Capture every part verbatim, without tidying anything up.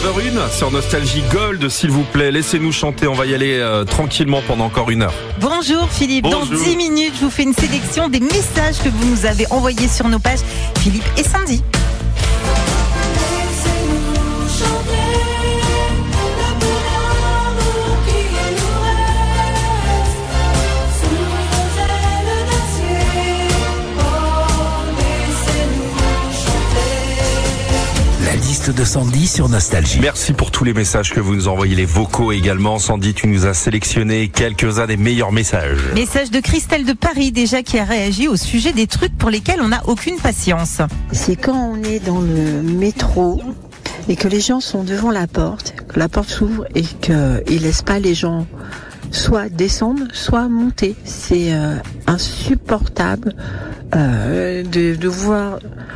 neuf heures zéro un sur Nostalgie Gold, s'il vous plaît. Laissez-nous chanter, on va y aller euh, tranquillement pendant encore une heure. Bonjour Philippe, Bonjour. Dans dix minutes, je vous fais une sélection des messages que vous nous avez envoyés sur nos pages Philippe et Sandy. De Sandy sur Nostalgie. Merci pour tous les messages que vous nous envoyez, les vocaux également. Sandy, tu nous as sélectionné quelques-uns des meilleurs messages. Message de Christelle de Paris déjà qui a réagi au sujet des trucs pour lesquels on n'a aucune patience. C'est quand on est dans le métro et que les gens sont devant la porte, que la porte s'ouvre et qu'ils ne laissent pas les gens soit descendre, soit monter. C'est euh, insupportable euh, de devoir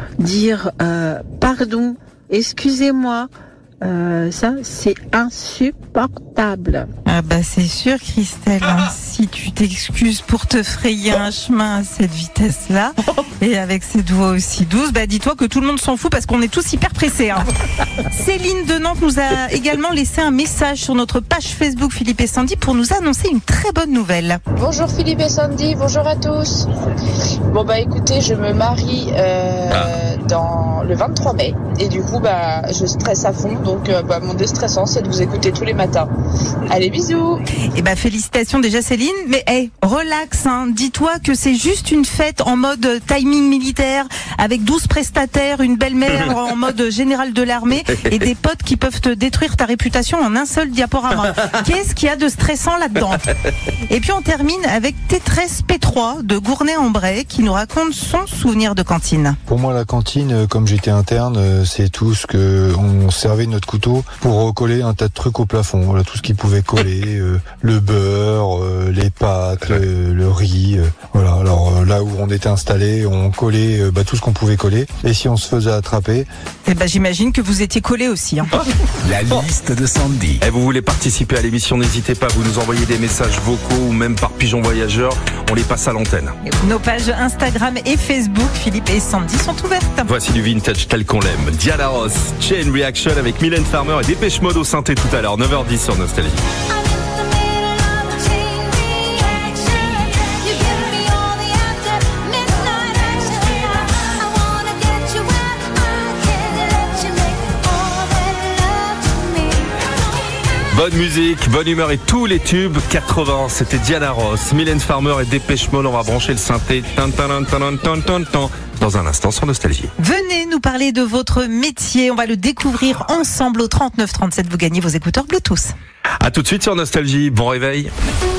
dire euh, pardon. Excusez-moi, euh, ça c'est insupportable. Ah bah c'est sûr Christelle, hein, si tu t'excuses pour te frayer un chemin à cette vitesse-là et avec cette voix aussi douce, bah dis-toi que tout le monde s'en fout parce qu'on est tous hyper pressés. Hein. Céline de Nantes nous a également laissé un message sur notre page Facebook Philippe et Sandy pour nous annoncer une très bonne nouvelle. Bonjour Philippe et Sandy, bonjour à tous. Bon bah écoutez, je me marie euh, ah. dans le vingt-trois mai et du coup bah je stresse à fond, donc euh, bah, mon déstressant c'est de vous écouter tous les matins. Allez, bisous. Et bah félicitations déjà Céline, mais hey, relax, hein. Dis-toi que c'est juste une fête en mode timing militaire avec douze prestataires, une belle-mère en mode général de l'armée et des potes qui peuvent te détruire ta réputation en un seul diaporama. Qu'est-ce qu'il y a de stressant là-dedans? Et puis on termine avec Tétresse P trois de Gournay-en-Bray qui nous raconte son souvenir de cantine. Pour moi la cantine, comme j'étais interne, c'est tout ce que on servait de notre couteau pour recoller un tas de trucs au plafond. Voilà, tout ce qui pouvait coller, euh, le beurre, euh, les pâtes, euh, le riz. Euh, voilà. Alors euh, là où on était installé, on collait euh, bah, tout ce qu'on pouvait coller. Et si on se faisait attraper, eh ben j'imagine que vous étiez collé aussi. Hein. La liste de Sandy. Et vous voulez participer à l'émission, n'hésitez pas, vous nous envoyez des messages vocaux ou même par pigeon voyageur, on les passe à l'antenne. Nos pages Instagram et Facebook Philippe et Sandy sont ouvertes. Voici du vintage tel qu'on l'aime. Diana Ross, Chain Reaction avec Mylène Farmer et Dépêche Mode au synthé tout à l'heure, neuf heures dix sur Nostalgie. Bonne musique, bonne humeur et tous les tubes quatre-vingts. C'était Diana Ross, Mylène Farmer et Dépêche Mode. On va brancher le synthé tan, tan, tan, tan, tan, tan, tan, dans un instant sur Nostalgie. Venez nous parler de votre métier. On va le découvrir ensemble au trente-neuf trente-sept. Vous gagnez vos écouteurs Bluetooth. A tout de suite sur Nostalgie. Bon réveil.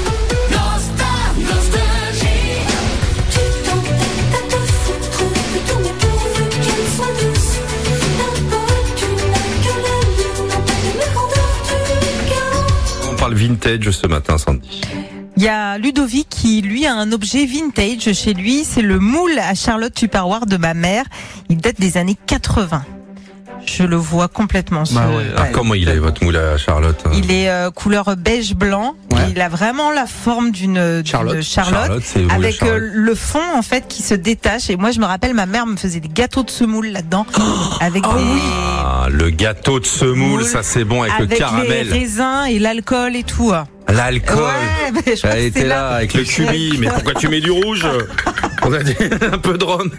Parle vintage ce matin, Sandy. Il y a Ludovic qui, lui, a un objet vintage chez lui. C'est le moule à Charlotte Tupperware de ma mère. Il date des années quatre-vingts. Je le vois complètement. Ce... Bah ouais. Alors, ouais. Comment il est, votre moule à Charlotte? Il est euh, couleur beige-blanc. Ouais. Il a vraiment la forme d'une Charlotte, Charlotte Charlotte avec Charlotte. Euh, le fond en fait qui se détache. Et moi, je me rappelle, ma mère me faisait des gâteaux de semoule là-dedans. Oh avec oh des... oui. Ah, le gâteau de semoule, ça c'est bon avec, avec le caramel. Avec les raisins et l'alcool et tout. L'alcool. Ouais, mais je Elle était là, là avec le cubi. Mais pourquoi tu mets du rouge? On a dit un peu de rhum.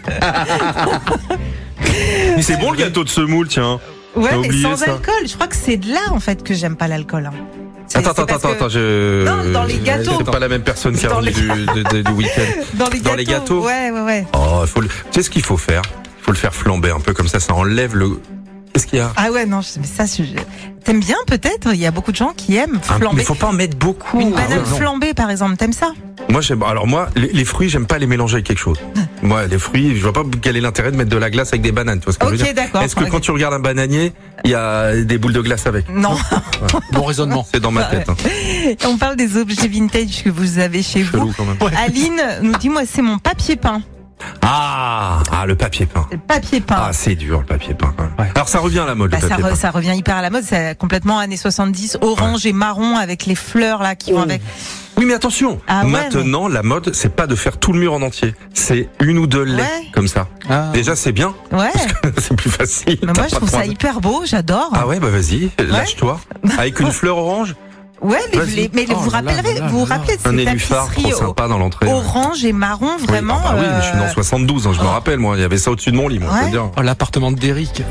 Mais c'est bon le gâteau de semoule, tiens. Ouais, mais sans ça. alcool. Je crois que c'est de là en fait que j'aime pas l'alcool. Hein. Attends, attends, attends, que... attends, je. Non, dans les gâteaux. C'est pas la même personne qui a les... du, du, du week-end. Dans les gâteaux. Dans les gâteaux. Ouais, ouais, ouais. Oh, faut le... Tu sais ce qu'il faut faire? Il faut le faire flamber un peu comme ça, ça enlève le. Qu'est-ce qu'il y a? Ah ouais, non, mais ça, je... t'aimes bien peut-être? Il y a beaucoup de gens qui aiment flamber. Ah, mais faut pas en mettre beaucoup. Une banane ah ouais, flambée, par exemple, t'aimes ça? Moi, j'aime. Alors moi, les, les fruits, j'aime pas les mélanger avec quelque chose. Moi, les fruits, je vois pas quel est l'intérêt de mettre de la glace avec des bananes. Tu vois ce que okay, je veux dire? d'accord. Est-ce que okay. quand tu regardes un bananier, il y a des boules de glace avec? Non. Ouais. Bon raisonnement. C'est dans ma tête. Hein. On parle des objets vintage que vous avez chez Chelou, vous. quand même. Ouais. Aline nous dit, moi, c'est mon papier peint. Ah, ah, le papier peint. Le papier peint. Ah, c'est dur le papier peint. Ouais. Alors ça revient à la mode. Bah, le papier ça, re, peint. ça revient hyper à la mode. C'est complètement années soixante-dix, orange ouais. et marron avec les fleurs là qui oh. vont avec. Oui, mais attention. Ah ouais, Maintenant, la mode, c'est pas de faire tout le mur en entier. C'est une ou deux laits Ouais. comme ça. Ah. Déjà, c'est bien. Ouais. C'est plus facile. Mais T'as moi, je pas trouve trop ça à- hyper beau, j'adore. Ah ouais, bah vas-y, lâche-toi. Avec une fleur orange, Ouais, les, Vas-y. les- mais Oh vous là là rappellerez, là là vous vous là. rappelez de un ces nénuphar trop tapisseries sympa dans l'entrée. orange et marron, Oui, vraiment. ah bah oui, mais je suis né en euh, soixante-douze, hein, je me rappelle, moi, il y avait ça au-dessus de mon lit, moi, je peux Ouais. te dire. Oh, l'appartement d'Eric.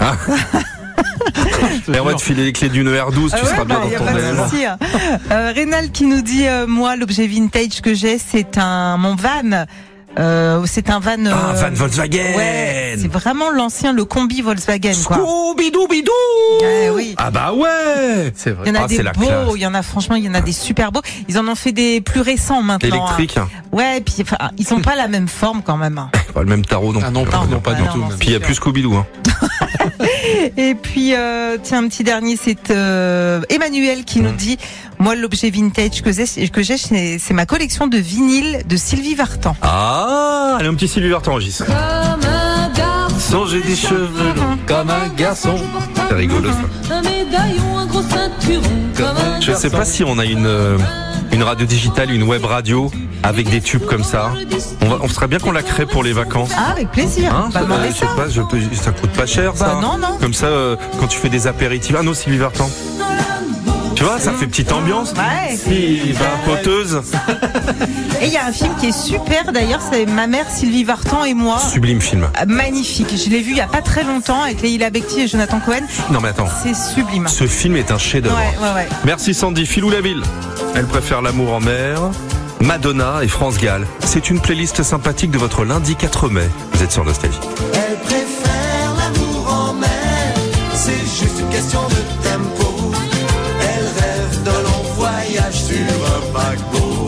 Et on va te filer les clés d'une R douze, tu Ah ouais, seras bien bah, y a dans ton pas de élément. souci, hein. Euh, Rénal qui nous dit, euh, moi, l'objet vintage que j'ai, c'est un mon van. Euh, c'est un van. Ah, euh, van Volkswagen. Ouais, c'est vraiment l'ancien, le combi Volkswagen, quoi. Scooby-Doo-bidou. Ouais, oui. Ah bah ouais. C'est vrai. Il y en a Ah, c'est des la beaux, classe. il y en a franchement, il y en a des super beaux. Ils en ont fait des plus récents maintenant. Électrique. hein. Ouais, puis enfin, ils sont pas la même forme quand même. hein. Pas le même tarot, non. Ah non, plus. pas, Non, non, pas bah du non, tout. non, même. Puis il y a plus Scooby-Doo, hein. Et puis euh, tiens, un petit dernier, c'est euh, Emmanuel qui nous dit, moi l'objet vintage que j'ai, que j'ai, c'est c'est ma collection de vinyles de Sylvie Vartan. Ah, allez, un petit Sylvie Vartan, Régis. Sans j'ai des cheveux longs Comme un garçon. C'est rigolo, ça. Un médaillon, un gros ceinturon. Comme un Je sais pas si on a une euh, une radio digitale, une web radio avec des tubes comme ça. On, va, on serait bien qu'on la crée pour les vacances. Ah, avec plaisir. Hein, Bah, ça, demandez je sais ça. pas, je peux, ça coûte pas cher, ça. Bah non, non. Comme ça, euh, quand tu fais des apéritifs. Ah non, Sylvie Vartan. Tu vois, ça fait petite ambiance. Ouais. Sylvie Vapoteuse. Et il y a un film qui est super d'ailleurs, c'est Ma mère Sylvie Vartan et moi. Sublime film. Ah, magnifique. Je l'ai vu il y a pas très longtemps avec Leïla Bekti et Jonathan Cohen. Non mais attends, C'est sublime. ce film est un chef-d'œuvre. Ouais, ouais, ouais. Merci Sandy. Philou Laville. Elle préfère l'amour en mer. Madonna et France Gall. C'est une playlist sympathique de votre lundi quatre mai. Vous êtes sur Nostalgie. Elle préfère l'amour en mer, c'est juste une question de tempo. Elle rêve d'un long voyage sur un paquebot.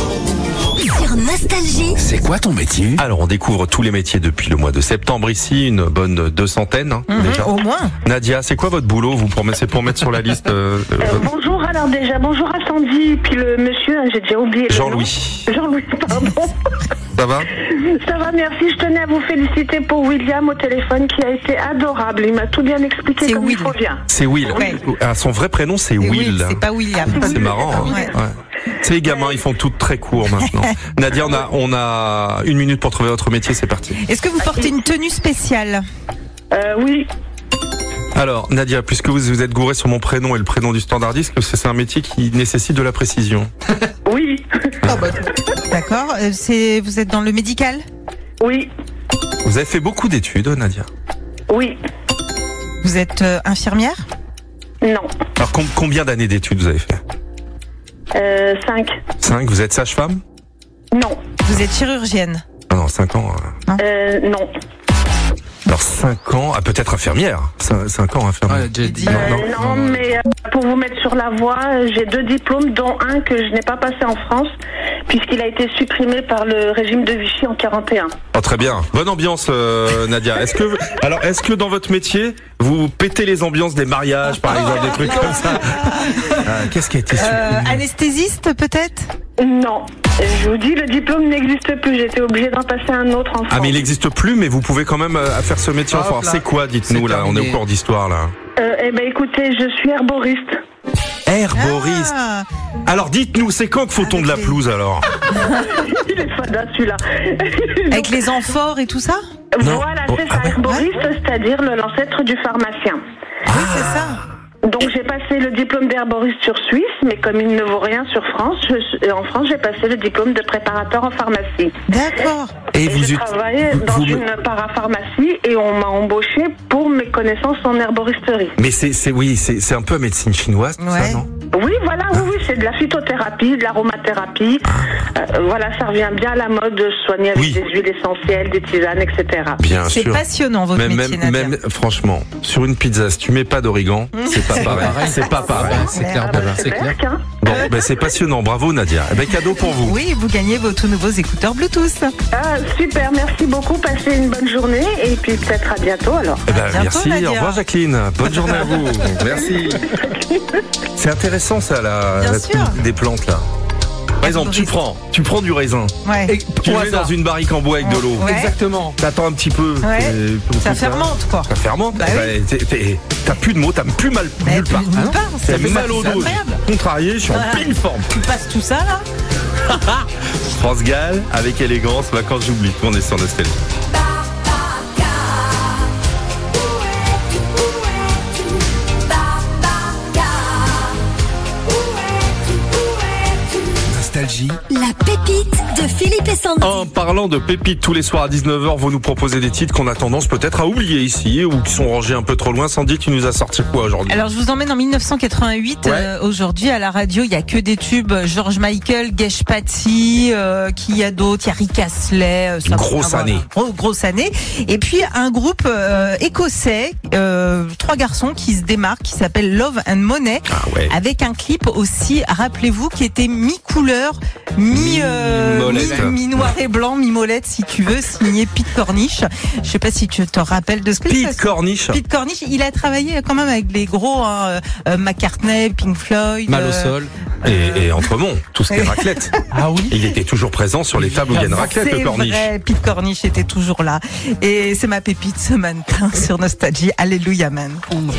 Sur Nostalgie. C'est quoi ton métier? Alors on découvre tous les métiers depuis le mois de septembre ici, une bonne deux centaines hein, Mhm, déjà. au moins. Nadia, c'est quoi votre boulot? Vous promettez pour mettre sur la liste euh, euh, Euh, bonjour, alors déjà, bonjour à Sandy, puis le monsieur, hein, j'ai déjà oublié le Jean-Louis. nom. Jean-Louis, pardon. Ça va? Ça va, merci. Je tenais à vous féliciter pour William au téléphone qui a été adorable. Il m'a tout bien expliqué C'est comme Will. il faut bien. C'est Will. Ouais. Ah, son vrai prénom c'est C'est Will. Will, c'est pas William. C'est marrant. hein. Ouais. Ouais. C'est les gamins, ils font tout très court maintenant. Nadia, on a, on a une minute pour trouver votre métier, c'est parti. Est-ce que vous portez une tenue spéciale? Euh, oui, Alors, Nadia, puisque vous vous êtes gouré sur mon prénom et le prénom du standardiste, que c'est un métier qui nécessite de la précision. oui, D'accord. Euh, c'est, vous êtes dans le médical? oui, Vous avez fait beaucoup d'études, Nadia. oui, Vous êtes euh, infirmière? non. Alors, com- combien d'années d'études vous avez fait? Euh, cinq, Cinq. Vous êtes sage-femme? non. Vous êtes chirurgienne? Ah non, cinq ans. euh. Euh, non. Alors, cinq ans, ah, peut-être infirmière. Cin- Cinq ans infirmière. Ouais, j'ai dit. Non, Euh, non. non, mais euh, pour vous mettre sur la voie, euh, j'ai deux diplômes, dont un que je n'ai pas passé en France, puisqu'il a été supprimé par le régime de Vichy en quarante et un. Oh, très bien. Bonne ambiance, euh, Nadia. Est-ce que, alors, est-ce que dans votre métier, vous pétez les ambiances des mariages, par exemple, des trucs comme ça? Ah, qu'est-ce qui a été Euh, supprimé? anesthésiste peut-être? Non. Je vous dis, le diplôme n'existe plus. J'ai été obligée d'en passer un autre en France. Ah, mais il n'existe plus, mais vous pouvez quand même euh, faire ce métier en Hop France. là. C'est quoi, dites-nous, C'est là? On est terminé. au cours d'histoire, là. Euh, eh ben, écoutez, je suis herboriste. Herboriste. Ah, Alors, dites-nous, c'est quand que faut-on de la pelouse, alors? Il est fada, celui-là. avec les amphores et tout ça? Non. Voilà, Oh, c'est ah ça, ouais. herboriste, c'est-à-dire le- l'ancêtre du pharmacien. Oui, c'est ça. Donc j'ai passé le diplôme d'herboriste sur Suisse, mais comme il ne vaut rien sur France, je- en France j'ai passé le diplôme de préparateur en pharmacie. D'accord. Et Et vous, je ut- travaille dans vous- une parapharmacie et on m'a embauché pour mes connaissances en herboristerie. mais c'est, c'est, oui, c'est, c'est un peu médecine chinoise, tout Ouais. ça, non? Oui, voilà, oui, oui, c'est de la phytothérapie, de l'aromathérapie. Euh, voilà, ça revient bien à la mode de soigner avec Oui. des huiles essentielles, des tisanes, et cetera. Bien C'est sûr. passionnant votre Même, métier, même, Nadia. même, franchement, sur une pizza, si tu mets pas d'origan, c'est pas pareil. C'est pas pareil. Ouais, c'est clair, Ah bah, c'est clair. berk, hein. Bon, ben c'est passionnant. Bravo, Nadia. Eh ben, cadeau pour vous. Oui, vous gagnez vos tout nouveaux écouteurs Bluetooth. Ah, super, merci beaucoup, passez une bonne journée et puis peut-être à bientôt alors. Eh ben, bientôt, merci. Nadia. Au revoir, Jacqueline. Bonne journée à vous. Merci. C'est intéressant, ça, la, Bien la sûr. technique des plantes, là. Par exemple, tu prends, tu prends du raisin. Ouais. Et Tu le au mets dans hasard. une barrique en bois avec de l'eau. Ouais. Exactement. T'attends un petit peu. Ouais. et- Ça fermente, quoi. Ça fermente. Bah oui. T'as- t'as- T'as plus de mots, t'as plus mal Mais nulle part. nulle part, T'as c'est mal au dos. incroyable. Contrarié, je suis en Voilà. pleine forme. Tu passes tout ça là France Gall avec élégance, bah quand j'oublie, on est sur Nostalgie. Nostalgie. La pépite de Philippe et Sandy. En parlant de pépites, tous les soirs à dix-neuf heures, vous nous proposez des titres qu'on a tendance peut-être à oublier ici ou qui sont rangés un peu trop loin. Sandy, tu nous as sorti quoi aujourd'hui? Alors je vous emmène en mille neuf cent quatre-vingt-huit. Ouais. Euh, aujourd'hui à la radio, il y a que des tubes. George Michael, Gesh Patty, euh, qui y a d'autres? Il y a Rick Astley. Euh, ça Grosse va, année. Voilà. Gros, grosse année. Et puis un groupe euh, écossais, euh, trois garçons qui se démarquent, qui s'appelle Love and Money, Ah ouais. avec un clip aussi, rappelez-vous, qui était mi-couleur, mi, euh, Mi-molette. mi, mi-noir et blanc, mi-molette si tu veux, signé Pete Cornish. Je sais pas si tu te rappelles de ce clip. Pete Cornish. Pete Cornish, il a travaillé quand même avec les gros, hein, euh, McCartney, Pink Floyd. Mal au euh, sol. Et, et Entremont, tout ce qui est raclette. Ah oui. Il était toujours présent sur les tables où il y a une raclette, le C'est Corniche. vrai, Pete Cornish était toujours là. Et c'est ma pépite ce matin sur Nostalgie. Alléluia, man.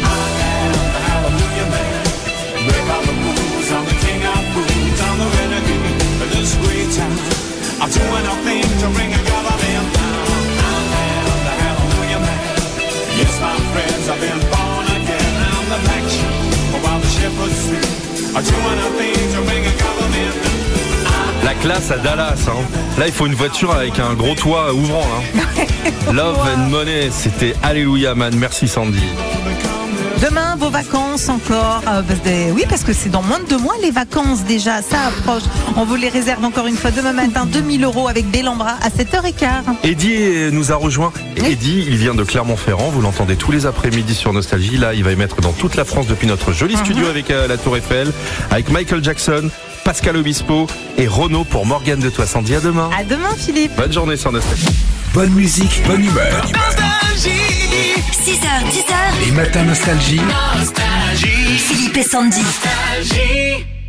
La classe à Dallas, hein. Là il faut une voiture avec un gros toit ouvrant, hein. Love and Money, c'était Alléluia Man, merci Sandy. Demain, vos vacances encore. Euh, parce que- oui, parce que c'est dans moins de deux mois les vacances déjà. Ça approche. On vous les réserve encore une fois demain matin. deux mille euros avec Bellambra à sept heures quinze. Eddie nous a rejoint. Oui. Eddie, il vient de Clermont-Ferrand, vous l'entendez tous les après-midi sur Nostalgie. Là, il va émettre dans toute la France depuis notre joli studio avec euh, la Tour Eiffel, avec Michael Jackson, Pascal Obispo et Renaud pour Morgane de Toi Sandy. À demain. À demain, Philippe. Bonne journée sur Nostalgie. Bonne musique, bonne humeur. six heures, dix heures. Les matins Nostalgie. Philippe et Sandy.